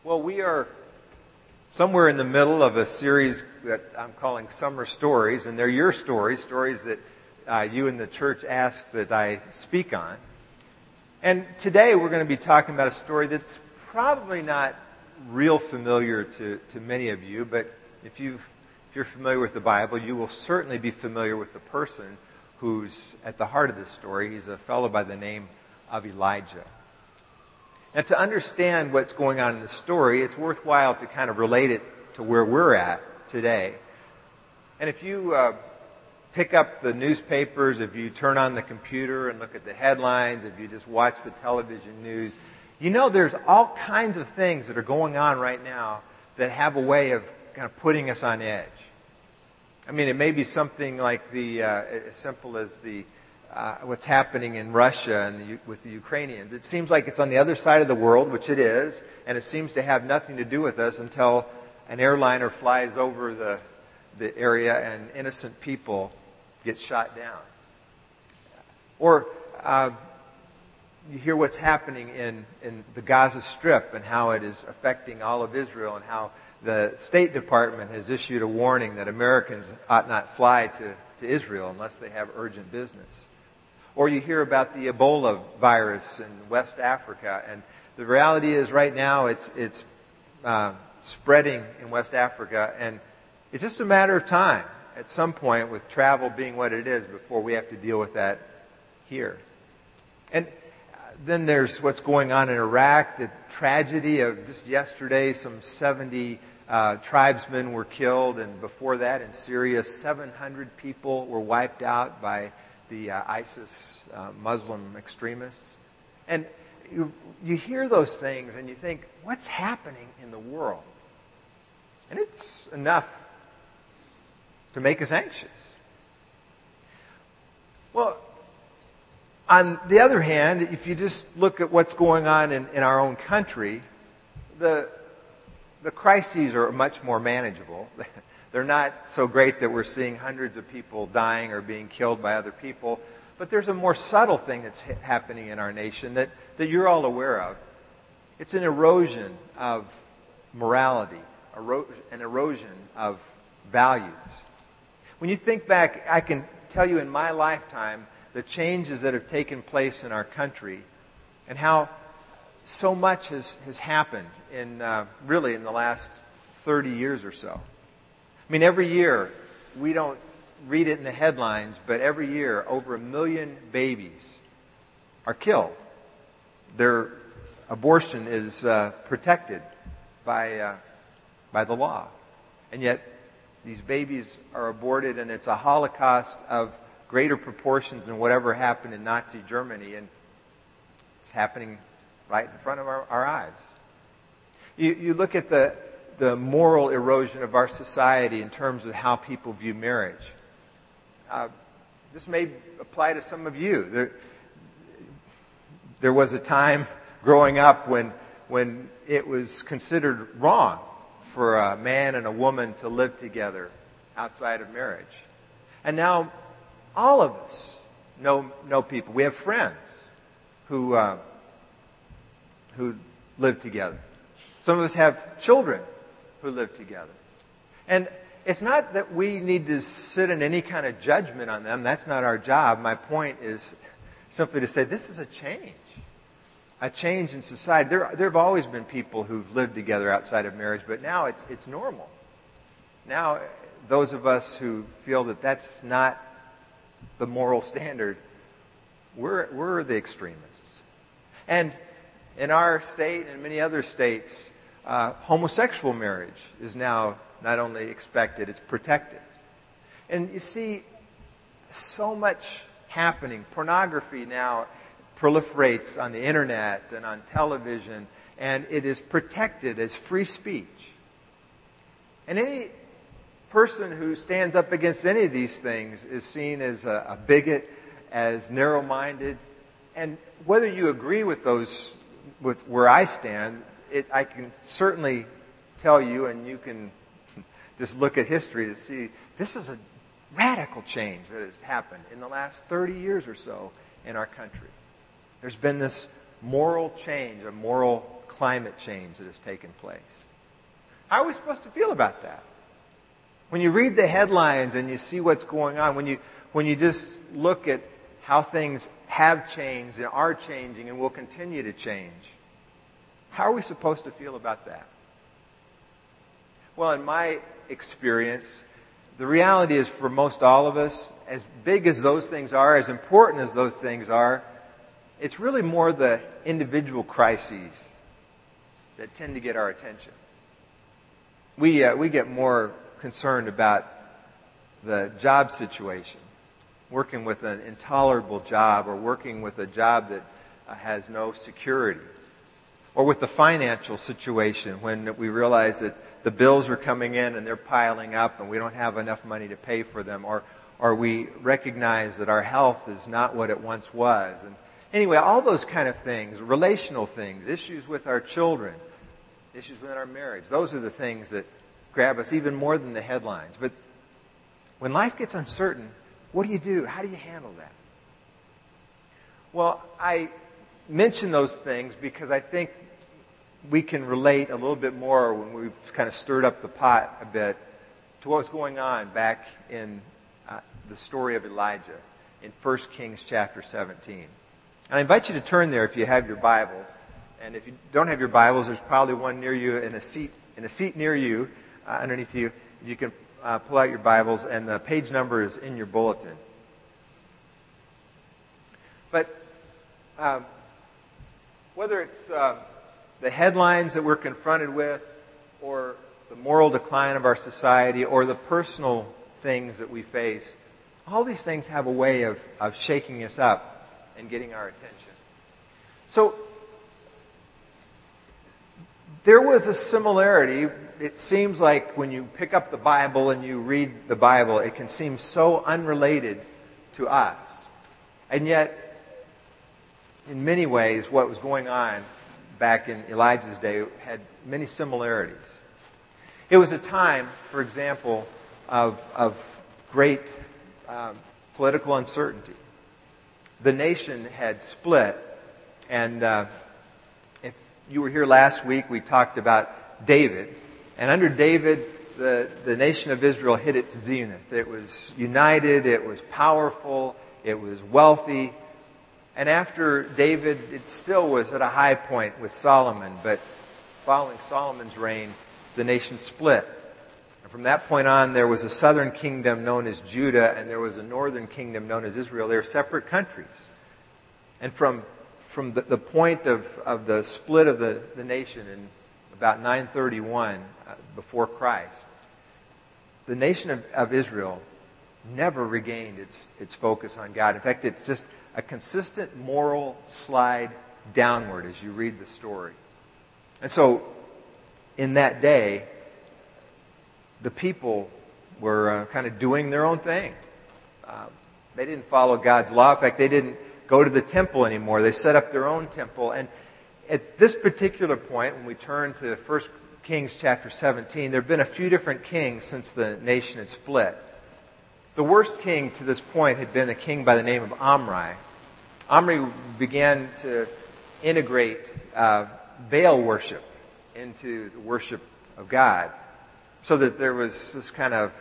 Well, we are somewhere in the middle of a series that I'm calling Summer Stories, and they're your stories that you and the church ask that I speak on. And today we're going to be talking about a story that's probably not real familiar to many of you, but if you're familiar with the Bible, you will certainly be familiar with the person who's at the heart of this story. He's a fellow by the name of Elijah. Now, to understand what's going on in the story, it's worthwhile to kind of relate it to where we're at today. And if you pick up the newspapers, if you turn on the computer and look at the headlines, if you just watch the television news, you know there's all kinds of things that are going on right now that have a way of kind of putting us on edge. I mean, it may be something like as simple as what's happening in Russia and with the Ukrainians. It seems like it's on the other side of the world, which it is, and it seems to have nothing to do with us until an airliner flies over the area and innocent people get shot down. Or you hear what's happening in the Gaza Strip and how it is affecting all of Israel, and how the State Department has issued a warning that Americans ought not fly to Israel unless they have urgent business. Or you hear about the Ebola virus in West Africa, and the reality is right now it's spreading in West Africa, and it's just a matter of time at some point, with travel being what it is, before we have to deal with that here. And then there's what's going on in Iraq, the tragedy of just yesterday, some 70 tribesmen were killed, and before that in Syria, 700 people were wiped out by the ISIS Muslim extremists. And you hear those things and you think, what's happening in the world? And it's enough to make us anxious. Well, on the other hand, if you just look at what's going on in our own country, the crises are much more manageable. They're not so great that we're seeing hundreds of people dying or being killed by other people. But there's a more subtle thing that's happening in our nation that you're all aware of. It's an erosion of morality, an erosion of values. When you think back, I can tell you in my lifetime the changes that have taken place in our country and how so much has happened in the last 30 years or so. I mean, every year, we don't read it in the headlines, but every year, over 1 million babies are killed. Their abortion is protected by the law. And yet, these babies are aborted, and it's a Holocaust of greater proportions than whatever happened in Nazi Germany, and it's happening right in front of our eyes. You look at the moral erosion of our society in terms of how people view marriage. This may apply to some of you. There was a time growing up when it was considered wrong for a man and a woman to live together outside of marriage. And now all of us know people. We have friends who live together. Some of us have children who live together. And it's not that we need to sit in any kind of judgment on them. That's not our job. My point is simply to say this is a change in society. There have always been people who've lived together outside of marriage, but now it's normal. Now, those of us who feel that that's not the moral standard, we're the extremists. And in our state and many other states, homosexual marriage is now not only expected, it's protected. And you see so much happening. Pornography now proliferates on the internet and on television, and it is protected as free speech. And any person who stands up against any of these things is seen as a bigot, as narrow-minded. And whether you agree with where I stand, I can certainly tell you, and you can just look at history to see, this is a radical change that has happened in the last 30 years or so in our country. There's been this moral change, a moral climate change that has taken place. How are we supposed to feel about that? When you read the headlines and you see what's going on, when you just look at how things have changed and are changing and will continue to change, how are we supposed to feel about that? Well, in my experience, the reality is for most all of us, as big as those things are, as important as those things are, it's really more the individual crises that tend to get our attention. We get more concerned about the job situation, working with an intolerable job or working with a job that has no security, or with the financial situation when we realize that the bills are coming in and they're piling up and we don't have enough money to pay for them, or we recognize that our health is not what it once was. And anyway, all those kind of things, relational things, issues with our children, issues within our marriage, those are the things that grab us even more than the headlines. But when life gets uncertain, what do you do? How do you handle that? Well, I mention those things because I think we can relate a little bit more when we've kind of stirred up the pot a bit to what was going on back in the story of Elijah in 1 Kings chapter 17. And I invite you to turn there if you have your Bibles. And if you don't have your Bibles, there's probably one near you in a seat near you, underneath you. You can pull out your Bibles, and the page number is in your bulletin. But whether it's the headlines that we're confronted with, or the moral decline of our society, or the personal things that we face, all these things have a way of shaking us up and getting our attention. So there was a similarity. It seems like when you pick up the Bible and you read the Bible, it can seem so unrelated to us. And yet, in many ways, what was going on back in Elijah's day had many similarities. It was a time, for example, of great political uncertainty. The nation had split, and if you were here last week, we talked about David. And under David, the nation of Israel hit its zenith. It was united, it was powerful, it was wealthy. And after David, it still was at a high point with Solomon. But following Solomon's reign, the nation split. And from that point on, there was a southern kingdom known as Judah, and there was a northern kingdom known as Israel. They were separate countries. And from the point of the split of the nation in about 931 before Christ, the nation of Israel never regained its focus on God. In fact, it's just a consistent moral slide downward as you read the story. And so, in that day, the people were kind of doing their own thing. They didn't follow God's law. In fact, they didn't go to the temple anymore. They set up their own temple. And at this particular point, when we turn to 1 Kings chapter 17, there have been a few different kings since the nation had split. The worst king to this point had been a king by the name of Omri. Omri began to integrate Baal worship into the worship of God, so that there was this kind of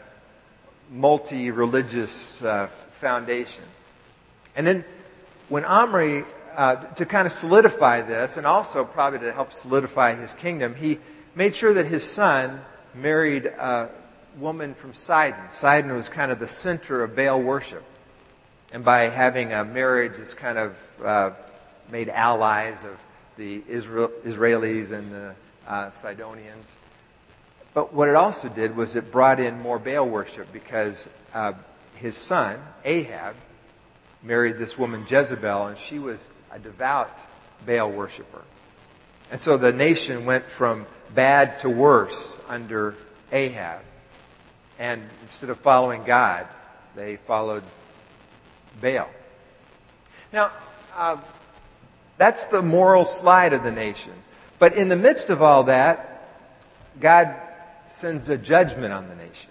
multi-religious foundation. And then when Omri, to kind of solidify this, and also probably to help solidify his kingdom, he made sure that his son married a woman from Sidon. Sidon was kind of the center of Baal worship. And by having a marriage, it's kind of made allies of the Israelis and the Sidonians. But what it also did was it brought in more Baal worship, because his son, Ahab, married this woman Jezebel, and she was a devout Baal worshiper. And so the nation went from bad to worse under Ahab. And instead of following God, they followed Baal. Now, that's the moral slide of the nation. But in the midst of all that, God sends a judgment on the nation,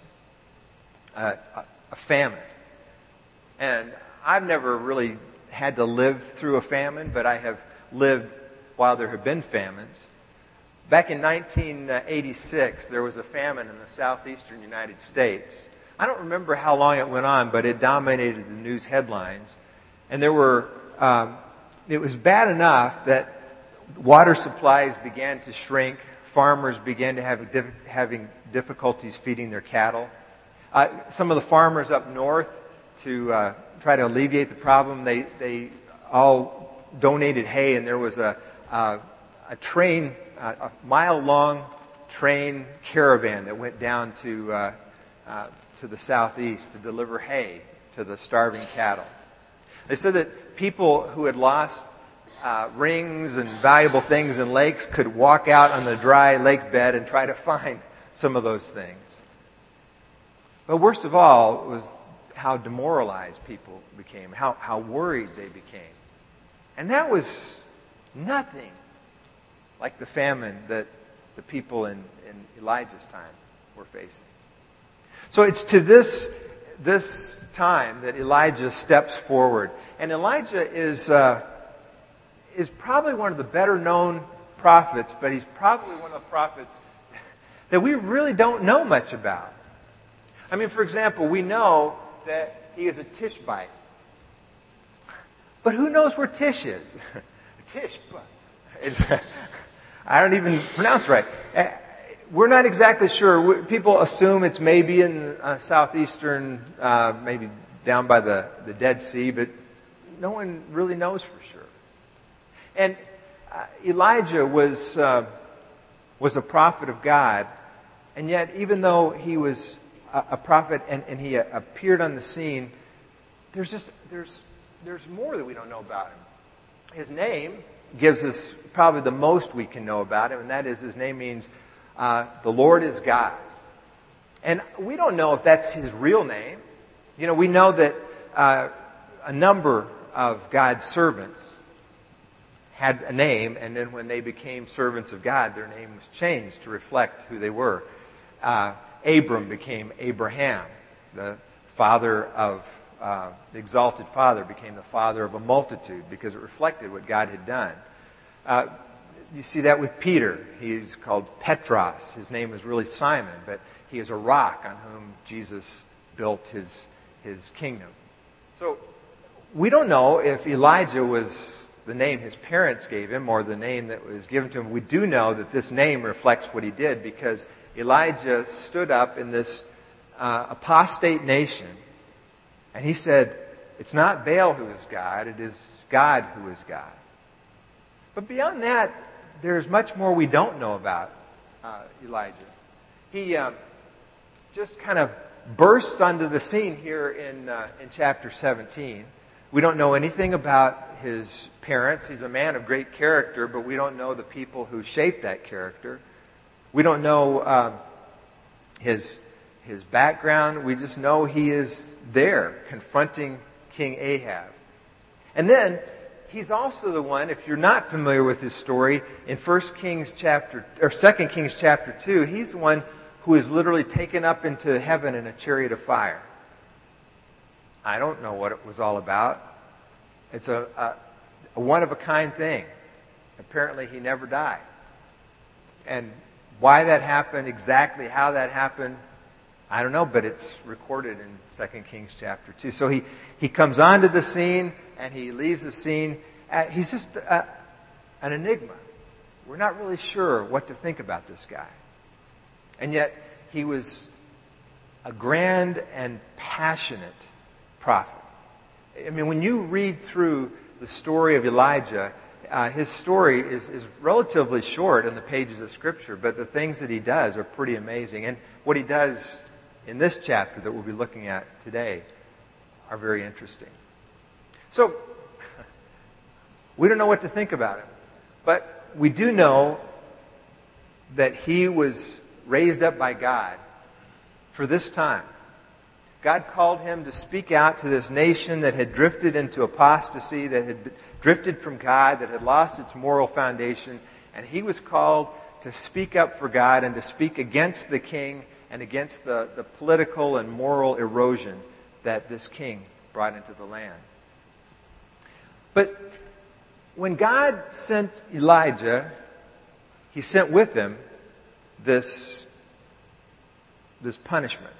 a famine. And I've never really had to live through a famine, but I have lived while there have been famines. Back in 1986, there was a famine in the southeastern United States. I don't remember how long it went on, but it dominated the news headlines. And it was bad enough that water supplies began to shrink. Farmers began to having difficulties feeding their cattle. Some of the farmers up north, to try to alleviate the problem, they all donated hay, and there was a train, a mile-long train caravan that went down to the southeast to deliver hay to the starving cattle. They said that people who had lost rings and valuable things in lakes could walk out on the dry lake bed and try to find some of those things. But worst of all was how demoralized people became, how worried they became. And that was nothing like the famine that the people in Elijah's time were facing. So it's to this time that Elijah steps forward. And Elijah is probably one of the better known prophets, but he's probably one of the prophets that we really don't know much about. I mean, for example, we know that he is a Tishbite. But who knows where Tish is? Tishbite. I don't even pronounce it right. We're not exactly sure. People assume it's maybe in southeastern, maybe down by the Dead Sea, but no one really knows for sure. And Elijah was a prophet of God, and yet even though he was a prophet and he appeared on the scene, there's more that we don't know about him. His name gives us probably the most we can know about him, and that is his name means the Lord is God. And we don't know if that's his real name. You know, we know that a number of God's servants had a name, and then when they became servants of God, their name was changed to reflect who they were. Abram became Abraham. The father of the exalted father became the father of a multitude because it reflected what God had done. You see that with Peter. He's called Petros. His name is really Simon, but he is a rock on whom Jesus built his kingdom. So we don't know if Elijah was the name his parents gave him or the name that was given to him. We do know that this name reflects what he did because Elijah stood up in this apostate nation and he said, it's not Baal who is God, it is God who is God. But beyond that, there's much more we don't know about Elijah. He just kind of bursts onto the scene here in chapter 17. We don't know anything about his parents. He's a man of great character, but we don't know the people who shaped that character. We don't know his background. We just know he is there confronting King Ahab. And then he's also the one, if you're not familiar with his story, in 2 Kings chapter 2, he's the one who is literally taken up into heaven in a chariot of fire. I don't know what it was all about. It's a one-of-a-kind thing. Apparently he never died. And why that happened, exactly how that happened, I don't know, but it's recorded in 2 Kings chapter 2. So he comes onto the scene and he leaves the scene. He's just an enigma. We're not really sure what to think about this guy. And yet he was a grand and passionate prophet. I mean, when you read through the story of Elijah, his story is relatively short in the pages of Scripture, but the things that he does are pretty amazing. And what he does in this chapter that we'll be looking at today are very interesting. So, we don't know what to think about him, but we do know that he was raised up by God for this time. God called him to speak out to this nation that had drifted into apostasy, that had drifted from God, that had lost its moral foundation, and he was called to speak up for God and to speak against the king and against the political and moral erosion that this king brought into the land. But when God sent Elijah he sent with him this punishment.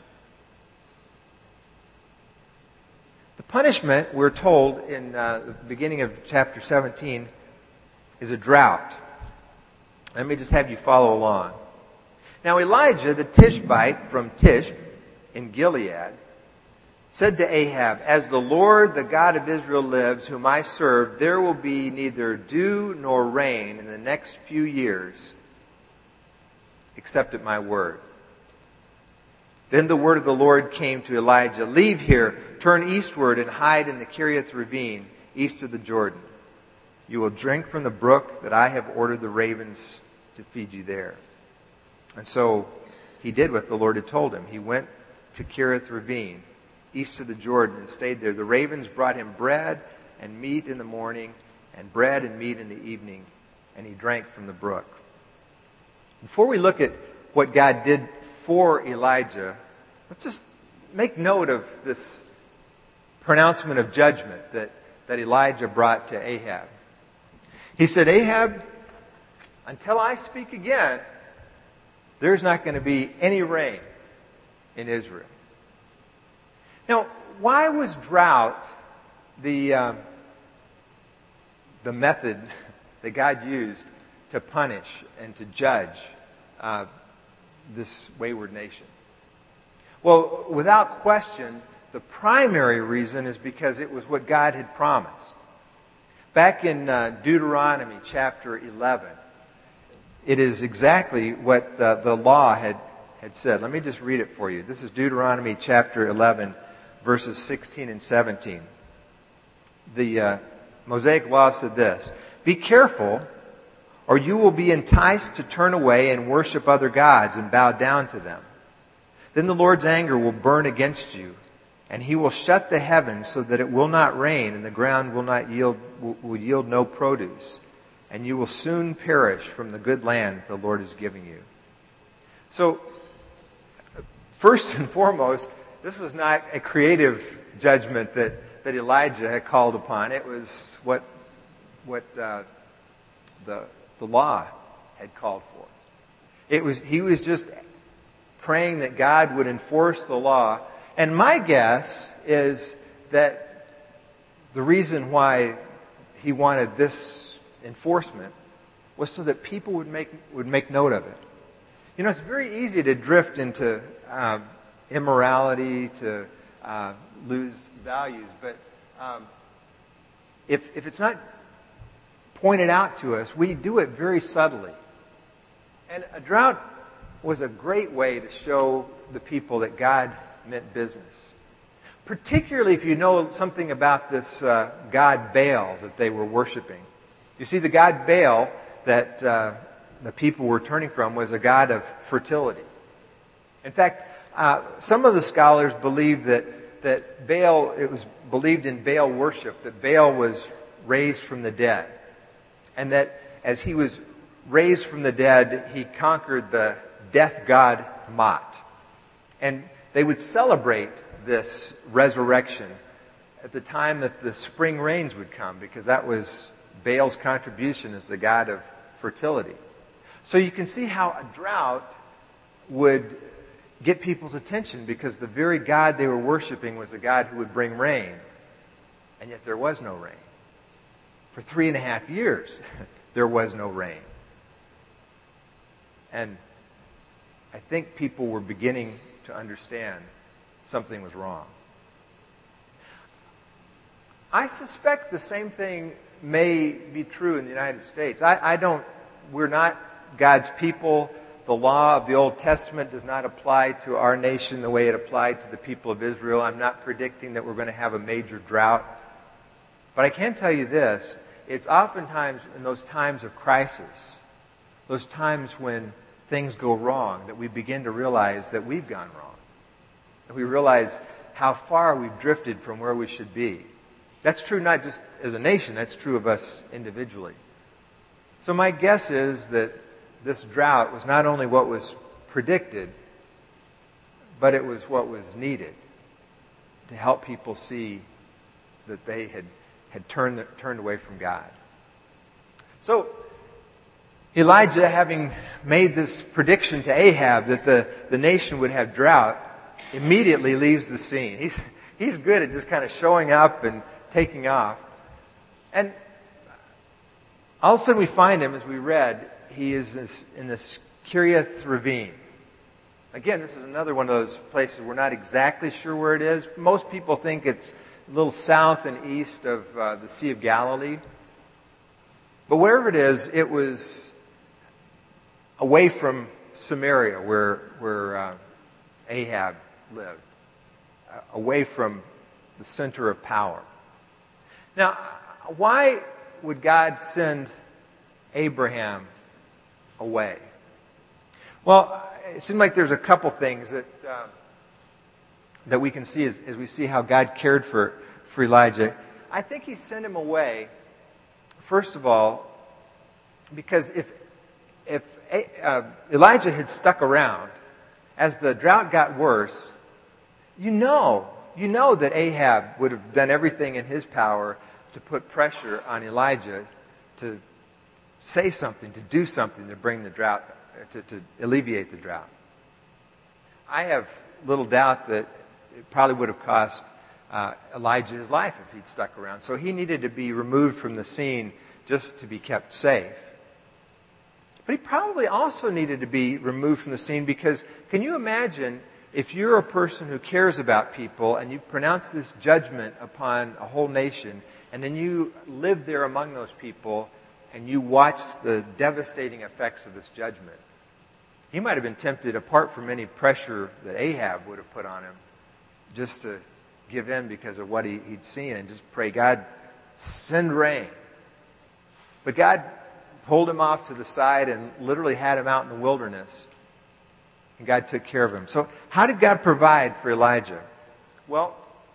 The punishment, we're told in the beginning of chapter 17, is a drought. Let me just have you follow along. Now Elijah the Tishbite from Tishbe in Gilead said to Ahab, "As the Lord, the God of Israel lives, whom I serve, there will be neither dew nor rain in the next few years, except at my word." Then the word of the Lord came to Elijah, "Leave here, turn eastward, and hide in the Kerith ravine, east of the Jordan. You will drink from the brook that I have ordered the ravens to feed you there." And so he did what the Lord had told him. He went to Kerith ravine, east of the Jordan, and stayed there. The ravens brought him bread and meat in the morning, and bread and meat in the evening, and he drank from the brook. Before we look at what God did for Elijah, let's just make note of this pronouncement of judgment that Elijah brought to Ahab. He said, "Ahab, until I speak again, there's not going to be any rain in Israel." Now, why was drought the method that God used to punish and to judge this wayward nation? Well, without question, the primary reason is because it was what God had promised. Back in Deuteronomy chapter 11, it is exactly what the law had said. Let me just read it for you. This is Deuteronomy chapter 11, verses 16 and 17. The Mosaic law said this, "Be careful, or you will be enticed to turn away and worship other gods and bow down to them. Then the Lord's anger will burn against you, and he will shut the heavens so that it will not rain, and the ground will yield no produce, and you will soon perish from the good land that the Lord is giving you." So, first and foremost, this was not a creative judgment that Elijah had called upon. It was what the law had called for. He was just praying that God would enforce the law. And my guess is that the reason why he wanted this enforcement was so that people would make note of it. You know, it's very easy to drift into immorality, to lose values, but if it's not pointed out to us, we do it very subtly. And a drought was a great way to show the people that God meant business. Particularly if you know something about this god Baal that they were worshiping. You see, the god Baal that the people were turning from was a god of fertility. In fact, some of the scholars believe that Baal, it was believed in Baal worship, that Baal was raised from the dead. And that as he was raised from the dead, he conquered the death god Mot. And they would celebrate this resurrection at the time that the spring rains would come, because that was Baal's contribution as the god of fertility. So you can see how a drought would get people's attention, because the very God they were worshiping was a God who would bring rain. And yet there was no rain. For 3.5 years, there was no rain. And I think people were beginning to understand something was wrong. I suspect the same thing may be true in the United States. We're not God's people. The law of the Old Testament does not apply to our nation the way it applied to the people of Israel. I'm not predicting that we're going to have a major drought. But I can tell you this, it's oftentimes in those times of crisis, those times when things go wrong, that we begin to realize that we've gone wrong. That we realize how far we've drifted from where we should be. That's true not just as a nation, that's true of us individually. So my guess is that this drought was not only what was predicted, but it was what was needed to help people see that they had turned away from God. So, Elijah, having made this prediction to Ahab that the nation would have drought, immediately leaves the scene. He's good at just kind of showing up and taking off. And all of a sudden we find him, as we read, he is in this Kerioth ravine. Again, this is another one of those places we're not exactly sure where it is. Most people think it's a little south and east of the Sea of Galilee. But wherever it is, it was away from Samaria, where Ahab lived, away from the center of power. Now, why would God send Abraham away? Well, it seems like there's a couple things that we can see as we see how God cared for Elijah. I think he sent him away, first of all, because if Elijah had stuck around, as the drought got worse, you know that Ahab would have done everything in his power to put pressure on Elijah to say something, to do something to bring the drought, to alleviate the drought. I have little doubt that it probably would have cost Elijah his life if he'd stuck around. So he needed to be removed from the scene just to be kept safe. But he probably also needed to be removed from the scene because can you imagine if you're a person who cares about people and you pronounce this judgment upon a whole nation and then you live there among those people and you watch the devastating effects of this judgment? He might have been tempted, apart from any pressure that Ahab would have put on him, just to give in because of what he'd seen and just pray, God, send rain. But God pulled him off to the side and literally had him out in the wilderness. And God took care of him. So how did God provide for Elijah? Well,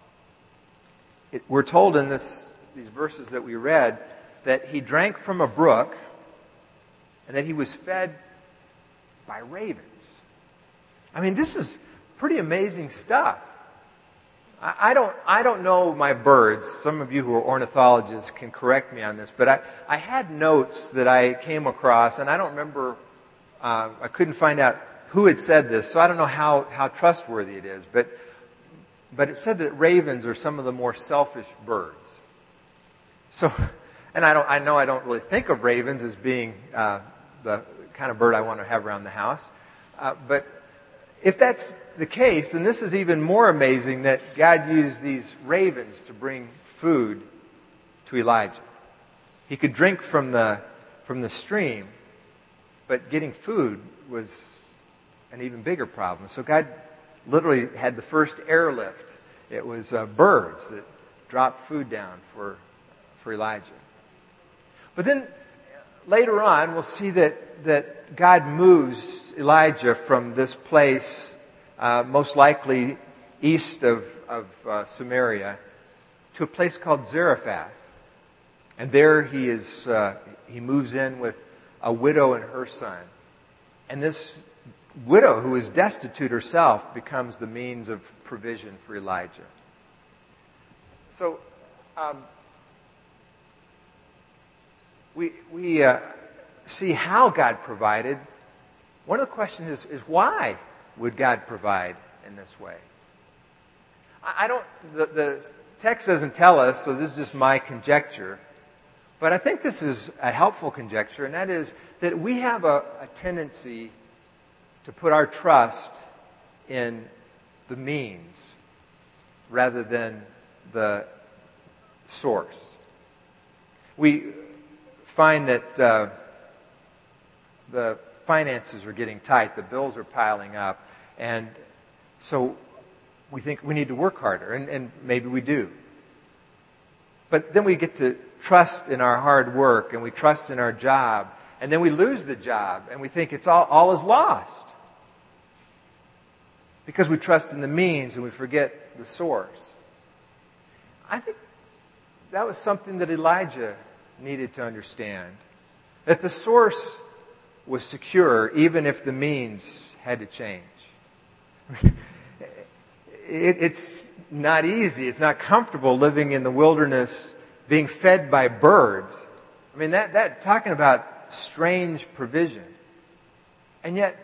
we're told in these verses that we read that he drank from a brook and that he was fed by ravens. I mean, this is pretty amazing stuff. I don't know my birds. Some of you who are ornithologists can correct me on this, but I had notes that I came across, and I don't remember, I couldn't find out who had said this, so I don't know how trustworthy it is, but it said that ravens are some of the more selfish birds. So, and I know I don't really think of ravens as being the kind of bird I want to have around the house, but if that's the case, then this is even more amazing that God used these ravens to bring food to Elijah. He could drink from the stream, but getting food was an even bigger problem. So God literally had the first airlift. It was birds that dropped food down for Elijah. But then later on, we'll see that God moves Elijah from this place, most likely east of Samaria, to a place called Zarephath. And there he moves in with a widow and her son. And this widow, who is destitute herself, becomes the means of provision for Elijah. So, we see how God provided. One of the questions is why would God provide in this way? The text doesn't tell us, so this is just my conjecture. But I think this is a helpful conjecture, and that is that we have a tendency to put our trust in the means rather than the source. We find that the finances are getting tight, the bills are piling up, and so we think we need to work harder, and maybe we do. But then we get to trust in our hard work, and we trust in our job, and then we lose the job, and we think it's all is lost. Because we trust in the means and we forget the source. I think that was something that Elijah needed to understand. That the source was secure even if the means had to change. It's not easy. It's not comfortable living in the wilderness being fed by birds. I mean, that talking about strange provision. And yet,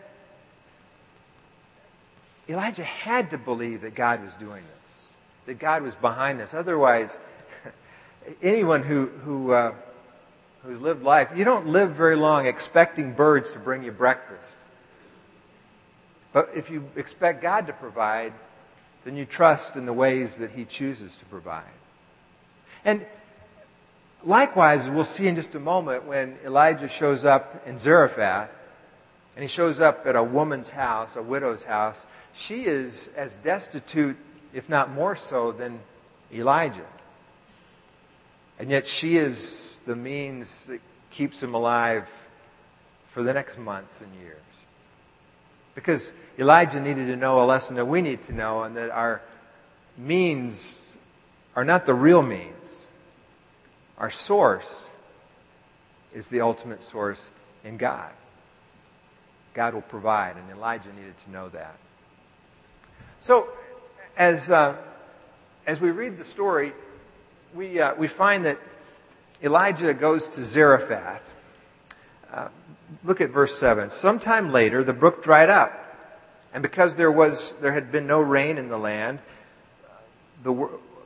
Elijah had to believe that God was doing this, that God was behind this. Otherwise, anyone who's lived life, you don't live very long expecting birds to bring you breakfast. But if you expect God to provide, then you trust in the ways that He chooses to provide. And likewise, we'll see in just a moment when Elijah shows up in Zarephath, and he shows up at a woman's house, a widow's house. She is as destitute, if not more so, than Elijah. And yet she is the means that keeps him alive for the next months and years. Because Elijah needed to know a lesson that we need to know, and that our means are not the real means. Our source is the ultimate source in God. God will provide, and Elijah needed to know that. So, as we read the story, we find that Elijah goes to Zarephath. Look at verse 7. Sometime later, the brook dried up, and because there had been no rain in the land, then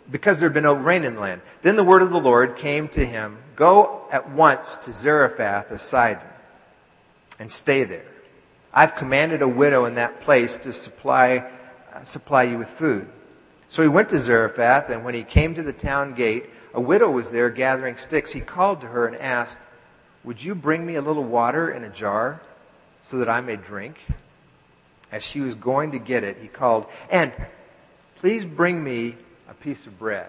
the word of the Lord came to him, "Go at once to Zarephath of Sidon, and stay there. I've commanded a widow in that place to supply you with food." So he went to Zarephath, and when he came to the town gate, a widow was there gathering sticks. He called to her and asked, "Would you bring me a little water in a jar so that I may drink?" As she was going to get it, he called, "And please bring me a piece of bread."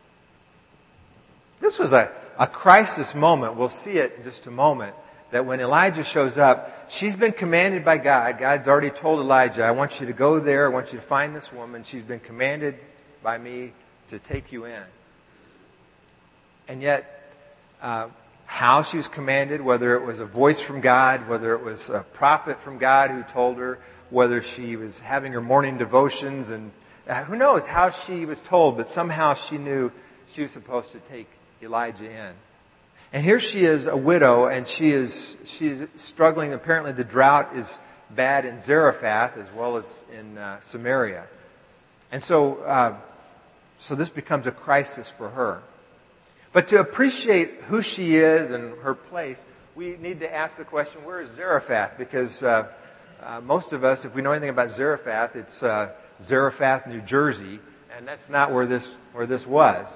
This was a crisis moment. We'll see it in just a moment. That when Elijah shows up, she's been commanded by God. God's already told Elijah, "I want you to go there. I want you to find this woman. She's been commanded by me to take you in." And yet, how she was commanded, whether it was a voice from God, whether it was a prophet from God who told her, whether she was having her morning devotions, and who knows how she was told, but somehow she knew she was supposed to take Elijah in. And here she is, a widow, and she's struggling. Apparently the drought is bad in Zarephath as well as in Samaria. And so this becomes a crisis for her. But to appreciate who she is and her place, we need to ask the question, where is Zarephath? Because most of us, if we know anything about Zarephath, it's Zarephath, New Jersey, and that's not where this was.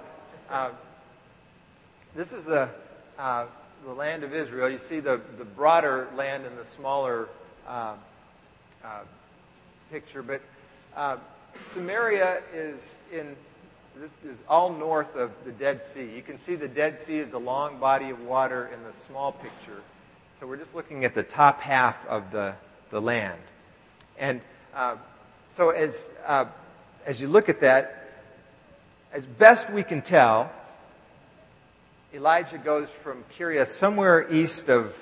This is the land of Israel. You see the broader land in the smaller picture, but Samaria is all north of the Dead Sea. You can see the Dead Sea is a long body of water in the small picture. So we're just looking at the top half of the land. And so as you look at that, as best we can tell, Elijah goes from Kiryas, somewhere east of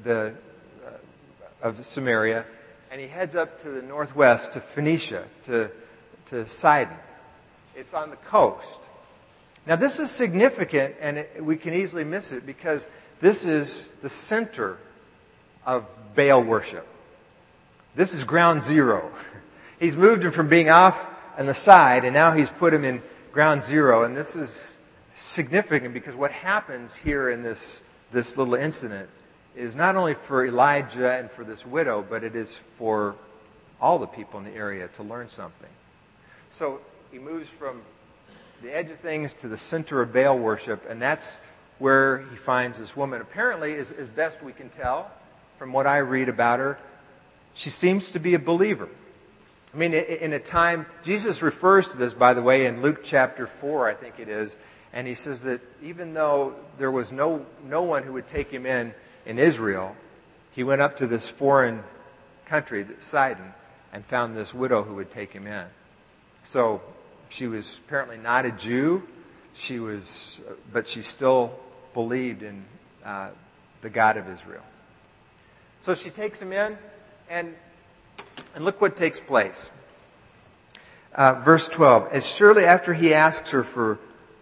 Samaria, and he heads up to the northwest to Phoenicia, to Sidon. It's on the coast. Now this is significant, and we can easily miss it, because this is the center of Baal worship. This is ground zero. He's moved him from being off on the side, and now he's put him in ground zero, and this is significant because what happens here in this little incident is not only for Elijah and for this widow, but it is for all the people in the area to learn something. So he moves from the edge of things to the center of Baal worship, and that's where he finds this woman. Apparently, as best we can tell from what I read about her, she seems to be a believer. I mean, in a time, Jesus refers to this, by the way, in Luke chapter 4, I think it is, and he says that even though there was no one who would take him in Israel, he went up to this foreign country, Sidon, and found this widow who would take him in. So she was apparently not a Jew, but she still believed in the God of Israel. So she takes him in, and look what takes place. Verse 12, as surely after he asks her for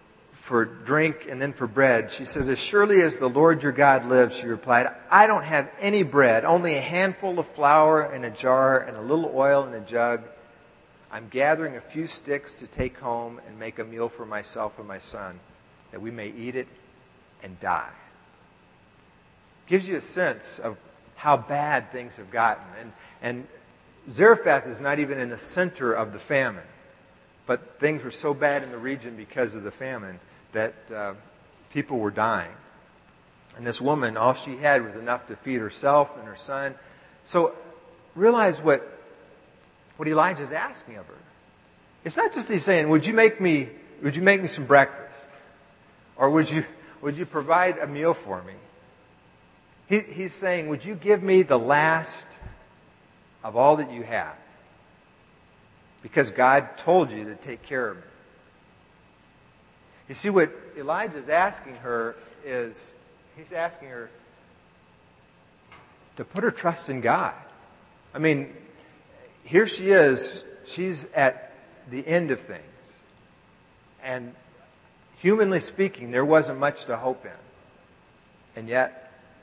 for drink and then for bread. She says, as surely as the Lord your God lives, she replied, I don't have any bread, only a handful of flour in a jar and a little oil in a jug. I'm gathering a few sticks to take home and make a meal for myself and my son, that we may eat it and die. Gives you a sense of how bad things have gotten. And Zarephath is not even in the center of the famine. But things were so bad in the region because of the famine that people were dying. And this woman, all she had was enough to feed herself and her son. So realize what Elijah's asking of her. It's not just he's saying, would you make me some breakfast? Or would you provide a meal for me? He's saying, would you give me the last of all that you have? Because God told you to take care of me. You see, what Elijah's asking her is, he's asking her to put her trust in God. I mean, here she is, she's at the end of things. And humanly speaking, there wasn't much to hope in. And yet,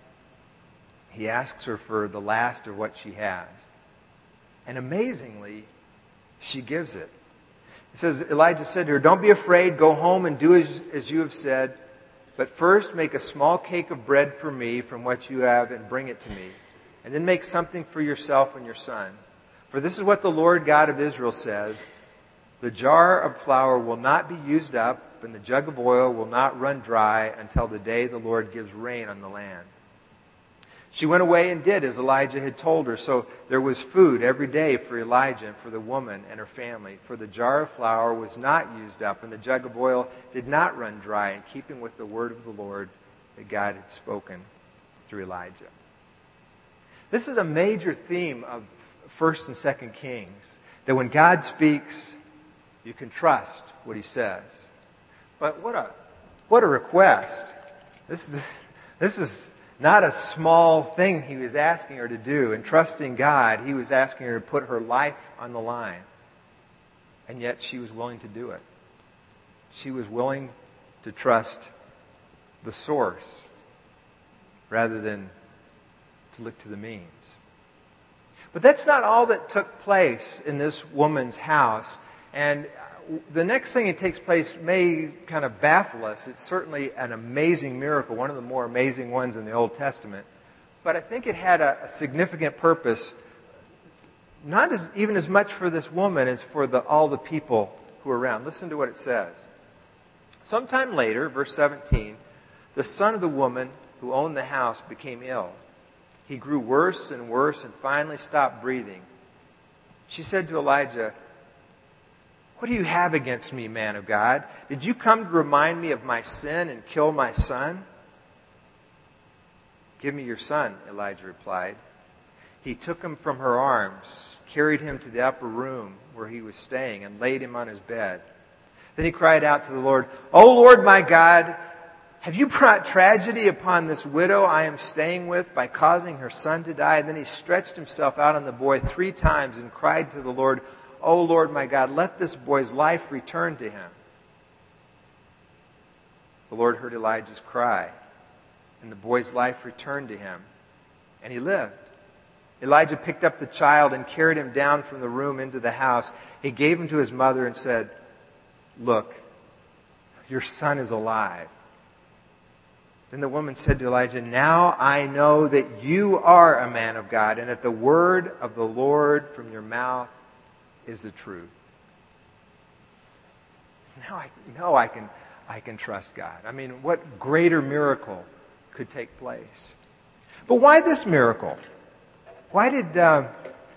he asks her for the last of what she has. And amazingly, she gives it. It says, Elijah said to her, don't be afraid, go home and do as you have said. But first make a small cake of bread for me from what you have and bring it to me. And then make something for yourself and your son. For this is what the Lord God of Israel says, the jar of flour will not be used up, and the jug of oil will not run dry until the day the Lord gives rain on the land. She went away and did as Elijah had told her. So there was food every day for Elijah and for the woman and her family. For the jar of flour was not used up, and the jug of oil did not run dry, in keeping with the word of the Lord that God had spoken through Elijah. This is a major theme of 1st and 2nd Kings. That when God speaks, you can trust what He says. But what a request. This is not a small thing he was asking her to do. And trusting God, he was asking her to put her life on the line. And yet she was willing to do it. She was willing to trust the source rather than to look to the means. But that's not all that took place in this woman's house. And the next thing that takes place may kind of baffle us. It's certainly an amazing miracle, one of the more amazing ones in the Old Testament. But I think it had a significant purpose, not even as much for this woman as for all the people who were around. Listen to what it says. Sometime later, verse 17, the son of the woman who owned the house became ill. He grew worse and worse and finally stopped breathing. She said to Elijah, what do you have against me, man of God? Did you come to remind me of my sin and kill my son? Give me your son, Elijah replied. He took him from her arms, carried him to the upper room where he was staying, and laid him on his bed. Then he cried out to the Lord, O Lord my God, have you brought tragedy upon this widow I am staying with by causing her son to die? And then he stretched himself out on the boy 3 times and cried to the Lord, O Lord my God, let this boy's life return to him. The Lord heard Elijah's cry, and the boy's life returned to him, and he lived. Elijah picked up the child and carried him down from the room into the house. He gave him to his mother and said, look, your son is alive. Then the woman said to Elijah, now I know that you are a man of God, and that the word of the Lord from your mouth is the truth. Now I know I can trust God. I mean, what greater miracle could take place? But why this miracle? Why did God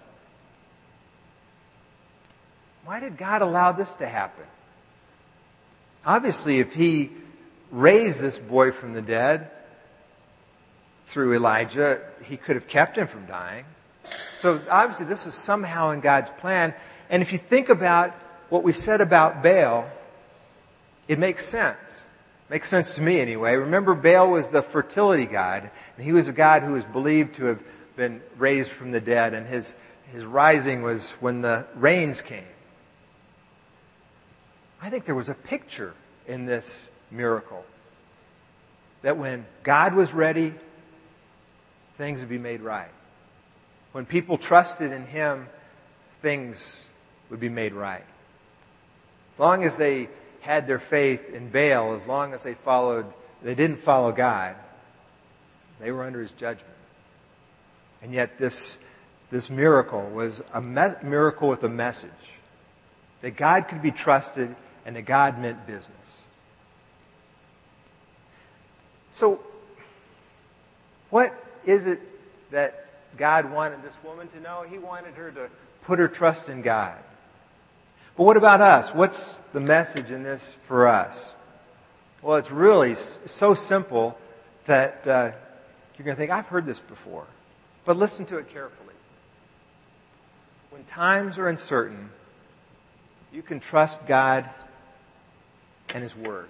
allow this to happen? Obviously, if He raised this boy from the dead through Elijah, He could have kept him from dying. So obviously, this was somehow in God's plan. And if you think about what we said about Baal, it makes sense. Makes sense to me anyway. Remember, Baal was the fertility god, and he was a god who was believed to have been raised from the dead, and his rising was when the rains came. I think there was a picture in this miracle. That when God was ready, things would be made right. When people trusted in Him, things would be made right. As long as they had their faith in Baal, as long as they didn't follow God, they were under His judgment. And yet this miracle was a miracle with a message. That God could be trusted and that God meant business. So, what is it that God wanted this woman to know? He wanted her to put her trust in God. But what about us? What's the message in this for us? Well, it's really so simple that you're going to think, I've heard this before. But listen to it carefully. When times are uncertain, you can trust God and His Word.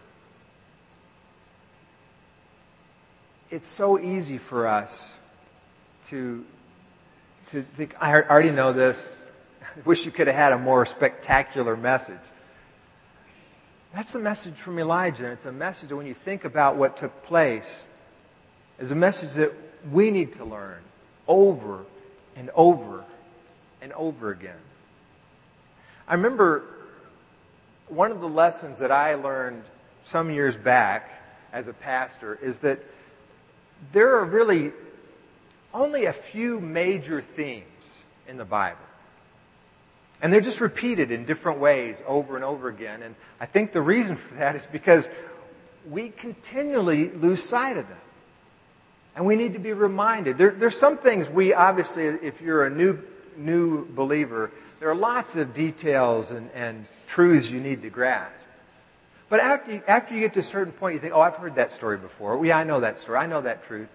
It's so easy for us to think, I already know this. I wish you could have had a more spectacular message. That's the message from Elijah. It's a message that when you think about what took place, is a message that we need to learn over and over and over again. I remember one of the lessons that I learned some years back as a pastor is that there are really only a few major themes in the Bible. And they're just repeated in different ways over and over again. And I think the reason for that is because we continually lose sight of them. And we need to be reminded. There's some things we obviously, if you're a new believer, there are lots of details and truths you need to grasp. But after you get to a certain point, you think, oh, I've heard that story before. Yeah, I know that story. I know that truth.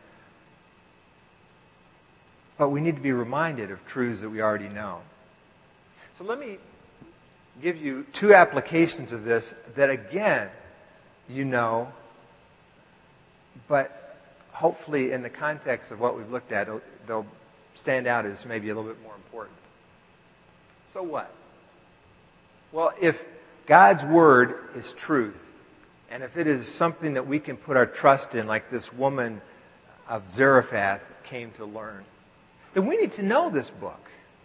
But we need to be reminded of truths that we already know. So let me give you two applications of this that, again, you know, but hopefully in the context of what we've looked at, they'll stand out as maybe a little bit more important. So what? Well, if God's Word is truth, and if it is something that we can put our trust in, like this woman of Zarephath came to learn, then we need to know this book.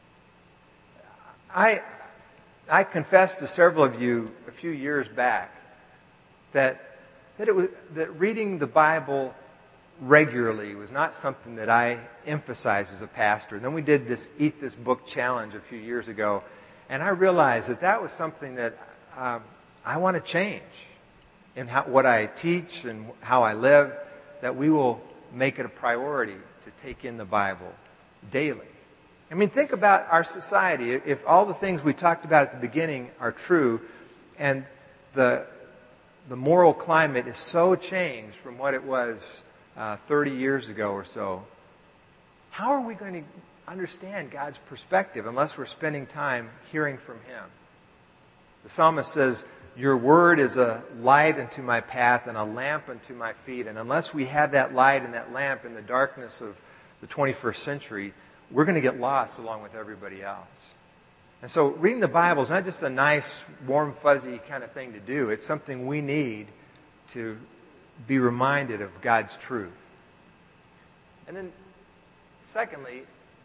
I confessed to several of you a few years back that reading the Bible regularly was not something that I emphasized as a pastor. And then we did this Eat This Book challenge a few years ago, and I realized that was something that I want to change in what I teach and how I live, that we will make it a priority to take in the Bible daily. I mean, think about our society. If all the things we talked about at the beginning are true, and the moral climate is so changed from what it was 30 years ago or so, how are we going to understand God's perspective unless we're spending time hearing from Him? The psalmist says, your word is a light unto my path and a lamp unto my feet. And unless we have that light and that lamp in the darkness of the 21st century, we're going to get lost along with everybody else. And so reading the Bible is not just a nice, warm, fuzzy kind of thing to do. It's something we need to be reminded of God's truth. And then, secondly,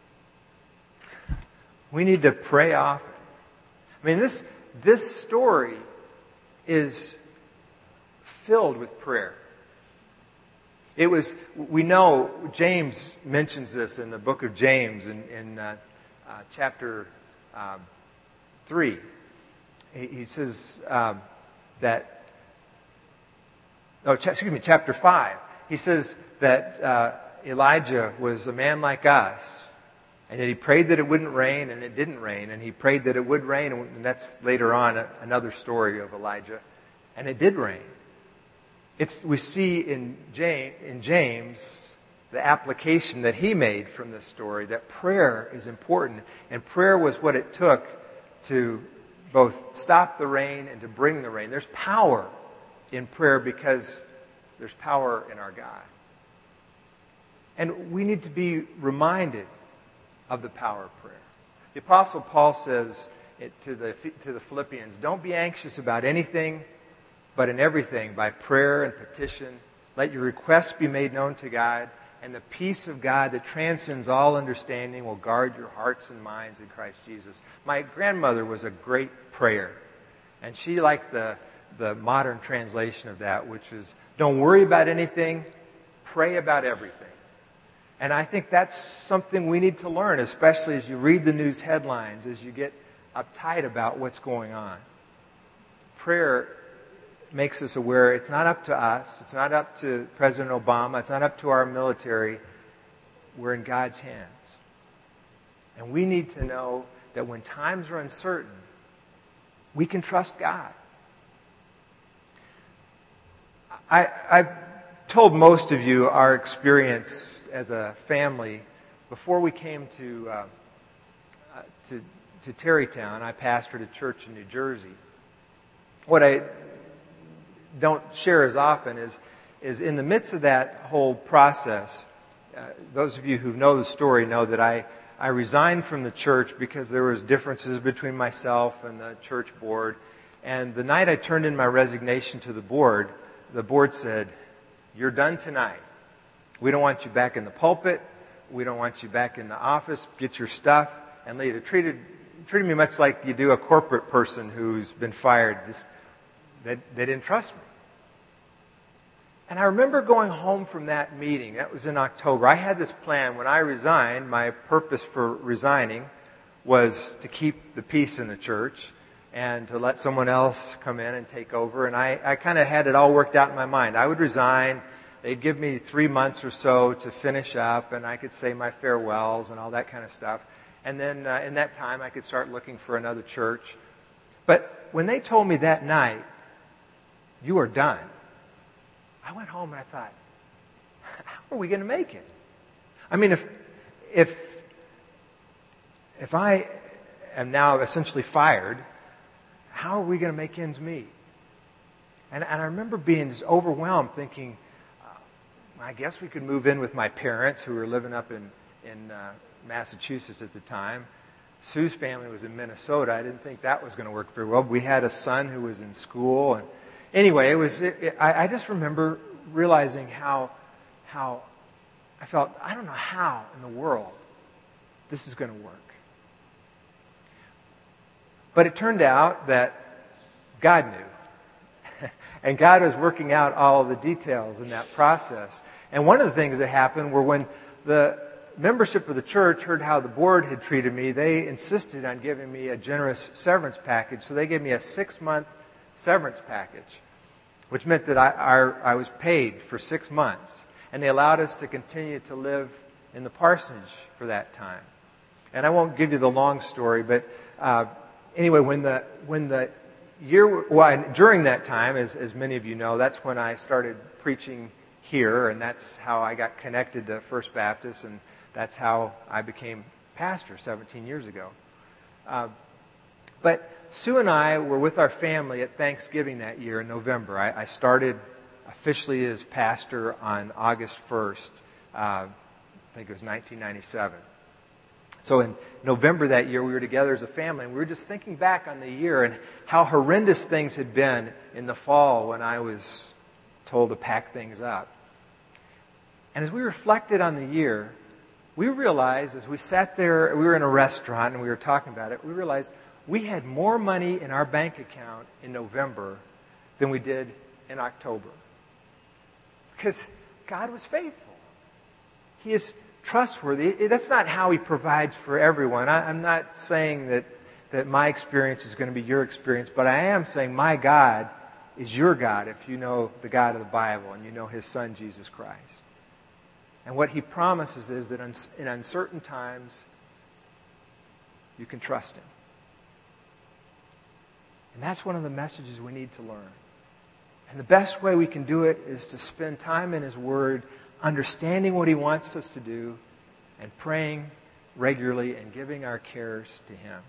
we need to pray often. I mean, this story is filled with prayer. We know James mentions this in the book of James in chapter 3. He says chapter 5. He says that Elijah was a man like us, and that he prayed that it wouldn't rain, and it didn't rain, and he prayed that it would rain, and that's later on another story of Elijah, and it did rain. We see in James the application that he made from this story, that prayer is important, and prayer was what it took to both stop the rain and to bring the rain. There's power in prayer because there's power in our God. And we need to be reminded of the power of prayer. The Apostle Paul says to the Philippians, don't be anxious about anything, But in everything, by prayer and petition, let your requests be made known to God, and the peace of God that transcends all understanding will guard your hearts and minds in Christ Jesus. My grandmother was a great prayer, and she liked the modern translation of that, which is, don't worry about anything, pray about everything. And I think that's something we need to learn, especially as you read the news headlines, as you get uptight about what's going on. Prayer makes us aware it's not up to us, it's not up to President Obama, it's not up to our military. We're in God's hands. And we need to know that when times are uncertain, we can trust God. I've told most of you our experience as a family before we came to Terrytown. I pastored a church in New Jersey. What I don't share as often is in the midst of that whole process, those of you who know the story know that I resigned from the church because there was differences between myself and the church board. And the night I turned in my resignation to the board said, "You're done tonight. We don't want you back in the pulpit. We don't want you back in the office. Get your stuff and leave." It treated me much like you do a corporate person who's been fired. They didn't trust me. And I remember going home from that meeting. That was in October. I had this plan. When I resigned, my purpose for resigning was to keep the peace in the church and to let someone else come in and take over. And I kind of had it all worked out in my mind. I would resign. They'd give me 3 months or so to finish up, and I could say my farewells and all that kind of stuff. And then in that time, I could start looking for another church. But when they told me that night, "You are done," I went home and I thought, how are we going to make it? I mean, if I am now essentially fired, how are we going to make ends meet? And I remember being just overwhelmed, thinking, I guess we could move in with my parents who were living up in Massachusetts at the time. Sue's family was in Minnesota. I didn't think that was going to work very well. We had a son who was in school. And anyway, I just remember realizing how I felt, I don't know how in the world this is going to work. But it turned out that God knew. And God was working out all of the details in that process. And one of the things that happened were when the membership of the church heard how the board had treated me, they insisted on giving me a generous severance package. So they gave me a 6-month severance package, which meant that I was paid for 6 months. And they allowed us to continue to live in the parsonage for that time. And I won't give you the long story, but anyway, when the year, during that time, as many of you know, that's when I started preaching here, and that's how I got connected to First Baptist, and that's how I became pastor 17 years ago. But Sue and I were with our family at Thanksgiving that year in November. I started officially as pastor on August 1st, I think it was 1997. So in November that year, we were together as a family, and we were just thinking back on the year and how horrendous things had been in the fall when I was told to pack things up. And as we reflected on the year, we realized as we sat there, we were in a restaurant and we were talking about it, we realized we had more money in our bank account in November than we did in October. Because God was faithful. He is trustworthy. That's not how He provides for everyone. I'm not saying that my experience is going to be your experience, but I am saying my God is your God if you know the God of the Bible and you know His Son, Jesus Christ. And what He promises is that in uncertain times, you can trust Him. And that's one of the messages we need to learn. And the best way we can do it is to spend time in His Word, understanding what He wants us to do, and praying regularly and giving our cares to Him.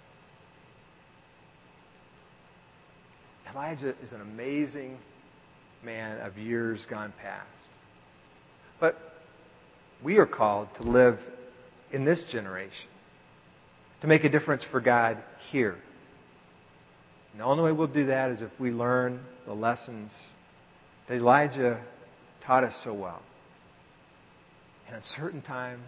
Elijah is an amazing man of years gone past. But we are called to live in this generation, to make a difference for God here. And the only way we'll do that is if we learn the lessons that Elijah taught us so well. And at certain times,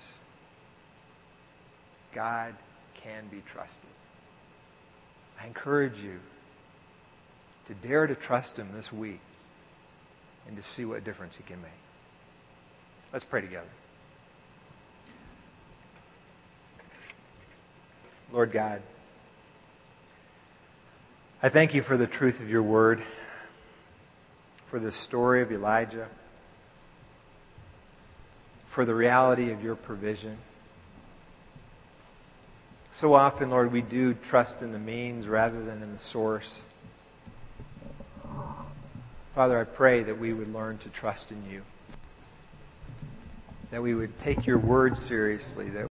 God can be trusted. I encourage you to dare to trust Him this week and to see what difference He can make. Let's pray together. Lord God, I thank You for the truth of Your word, for the story of Elijah, for the reality of Your provision. So often, Lord, we do trust in the means rather than in the source. Father, I pray that we would learn to trust in You, that we would take Your word seriously, that